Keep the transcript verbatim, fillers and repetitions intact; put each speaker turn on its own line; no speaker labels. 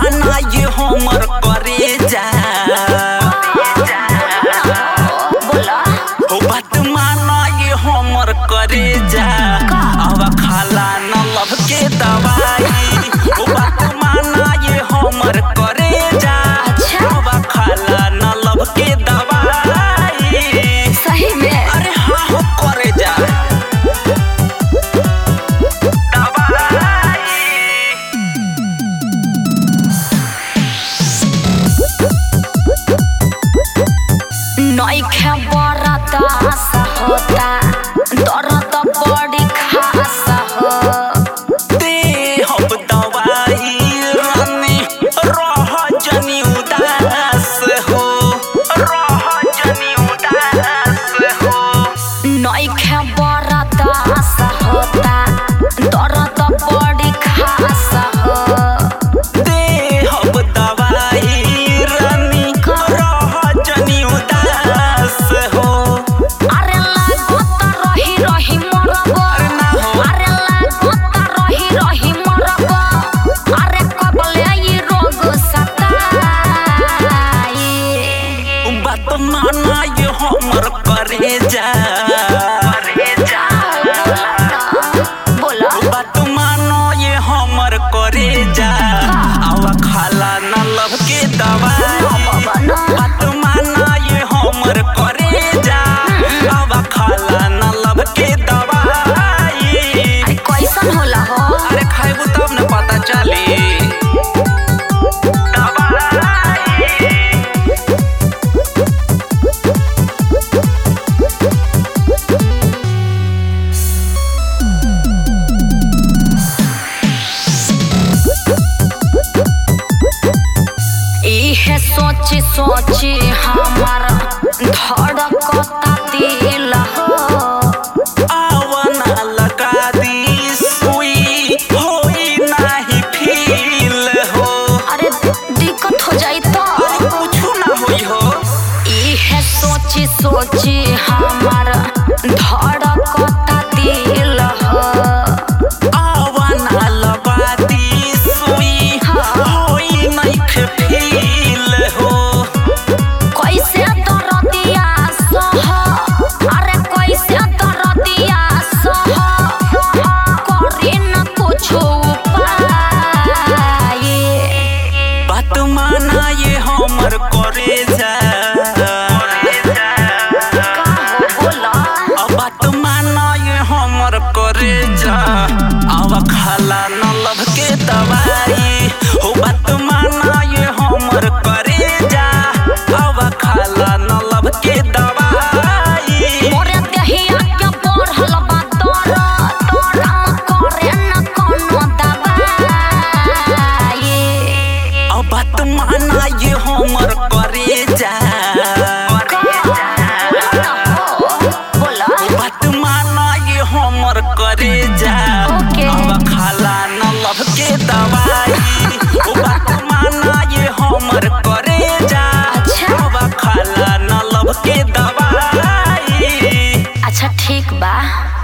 माना ये हमर करे जा हो बात माना ये हमर करे जा अब खाला न लब के दवाई हो बात माना ये हमर करे जा अब खाला न लब के दवाई
सही में
अरे हाँ हो करे जा
नइखे बरदास होता दर्द बड़ी खास हो
दे हम दवाई रानी रह जनी उदास हो रह जनी उदास हो
नइखे बरदास होता दर्द बड़ी खास हो
दे हम दवाई रानी रह जनी उदास हो
अरे लागत रही रही मरब अरे लागत रही रही मरब अरे कबले ई रोग सताई
बात माना ये हमर करे जा
बोला
बात मानो ये हमर करे जा अब खाला न लब के दवाई बात माना ये हमर करे जा अब खाला न लब के दवाई
अरे कैसन होला हो
अरे खाइबू तब न पता चली
इहे सोची सोची हमार धड़कता दिल हो
आवना लगा दी सुई होई नाही फील हो
अरे दिक्कत हो जाई तो
अरे कुछ ना होई हो
इहे सोची सोची हमार धड़कता दिल हो
आवना लगा दी सुई होई नहीं फील हो
कैसे दर्दिया सह अरे कैसे दर्दिया सह करी न कुछ उपाय
बात माना ये हमर करे जा
बोला
अब बात माना ये हमर करे जा अब खाला न लब के दवाई हो बात माना ये हमर करे जा अब खाला न लब के दवाई
मोरे देहिया के बढ़ल बा दर्द तोरा करे न कोनो दवाई
अब बात माना ये हमर करे जा
बोला
बात माना ये हमर करे जा
ओके।
अब खाला न लब के दवाई ओ बात माना ये हमर करे जा
अच्छा।
अब खाला न लब के दवाई
अच्छा ठीक बा।